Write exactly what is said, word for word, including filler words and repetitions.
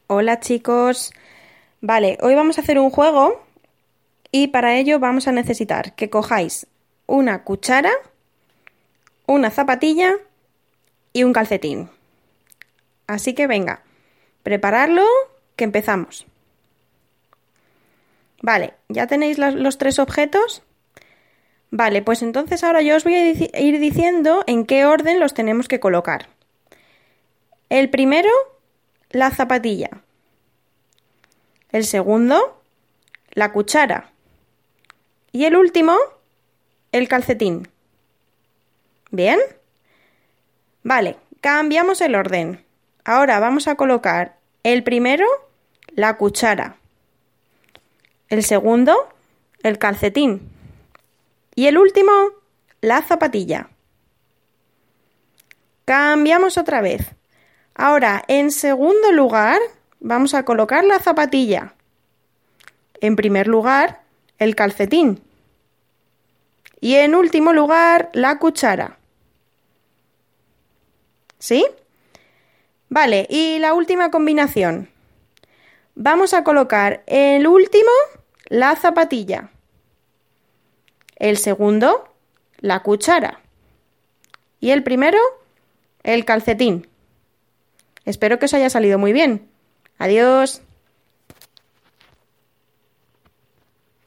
Hola chicos. Vale, hoy vamos a hacer un juego y para ello vamos a necesitar que cojáis una cuchara, una zapatilla y un calcetín. Así que venga, prepararlo, que empezamos. Vale, ¿ya tenéis los, los tres objetos? Vale, pues entonces ahora yo os voy a ir diciendo en qué orden los tenemos que colocar. El primero, la zapatilla. El segundo, la cuchara. Y el último, el calcetín. ¿Bien? Vale, cambiamos el orden. Ahora vamos a colocar el primero, la cuchara. El segundo, el calcetín. Y el último, la zapatilla. Cambiamos otra vez. Ahora, en segundo lugar, vamos a colocar la zapatilla. En primer lugar, el calcetín. Y en último lugar, la cuchara. ¿Sí? Vale, y la última combinación. Vamos a colocar el último, la zapatilla. El segundo, la cuchara. Y el primero, el calcetín. Espero que os haya salido muy bien. Adiós.